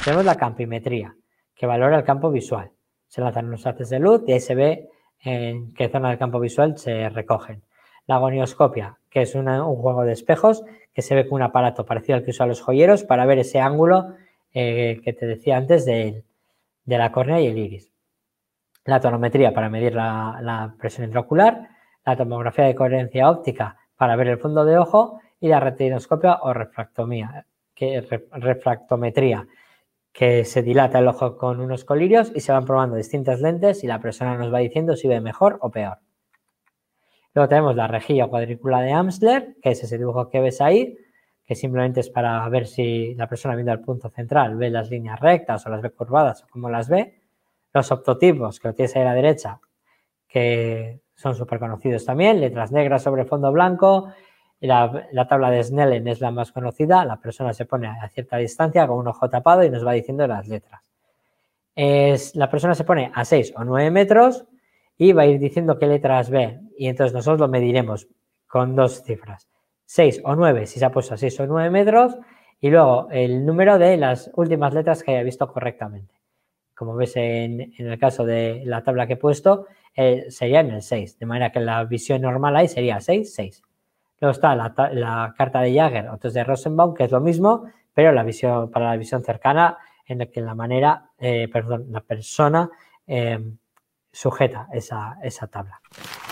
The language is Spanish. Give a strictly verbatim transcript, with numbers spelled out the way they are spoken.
Tenemos la campimetría, que valora el campo visual. Se lanzan unos haces de luz y ahí se ve en qué zona del campo visual se recogen. La gonioscopia, que es una, un juego de espejos que se ve con un aparato parecido al que usan los joyeros para ver ese ángulo eh, que te decía antes de, de la córnea y el iris. La tonometría para medir la, la presión intraocular, la tomografía de coherencia óptica para ver el fondo de ojo y la retinoscopia o refractomía, que, re, refractometría, que se dilata el ojo con unos colirios y se van probando distintas lentes y la persona nos va diciendo si ve mejor o peor. Luego tenemos la rejilla cuadrícula de Amsler, que es ese dibujo que ves ahí, que simplemente es para ver si la persona viendo el punto central ve las líneas rectas o las ve curvadas o cómo las ve. Los optotipos, que lo tienes ahí a la derecha, que son súper conocidos también, letras negras sobre fondo blanco. La, la tabla de Snellen es la más conocida, la persona se pone a cierta distancia con un ojo tapado y nos va diciendo las letras. Es, la persona se pone a seis o nueve metros y va a ir diciendo qué letras ve y entonces nosotros lo mediremos con dos cifras, seis o nueve si se ha puesto a seis o nueve metros y luego el número de las últimas letras que haya visto correctamente. Como ves en, en el caso de la tabla que he puesto, eh, sería en el seis, de manera que la visión normal ahí sería seis, seis. Luego está la, la carta de Jagger o test de Rosenbaum, que es lo mismo, pero la visión, para la visión cercana, en la que la manera, eh, perdón, la persona eh, sujeta esa, esa tabla.